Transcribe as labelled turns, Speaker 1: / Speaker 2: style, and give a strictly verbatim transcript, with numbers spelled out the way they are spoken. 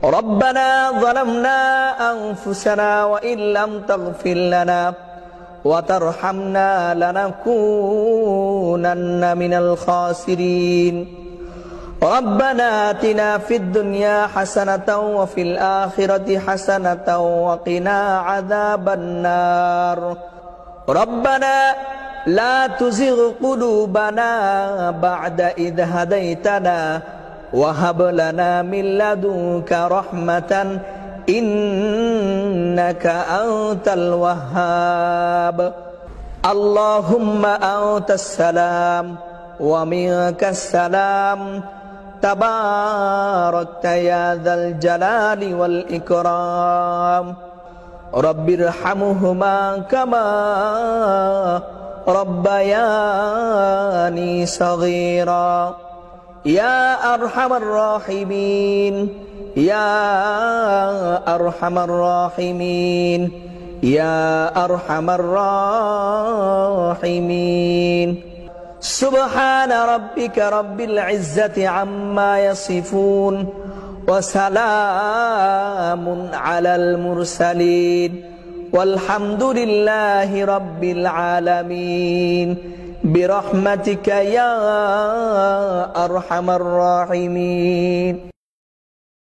Speaker 1: ربنا ظلمنا أنفسنا وإن لم تغفر لنا وترحمنا لنكونن من الخاسرين ربنا آتنا في الدنيا حسنة وفي الآخرة حسنة وقنا عذاب النار ربنا لا تزغ قلوبنا بعد إذ هديتنا وهب لنا من لدنك رحمة إنك أنت الوهاب اللهم أنت السلام ومنك السلام تباركت يا ذا الجلال والإكرام رب ارحمهما كما ربياني صغيرا يا أرحم الراحمين يا أرحم الراحمين يا أرحم الراحمين سبحان ربك رب العزة عما يصفون وسلام على المرسلين والحمد لله رب العالمين برحمتك يا أرحم الراحمين.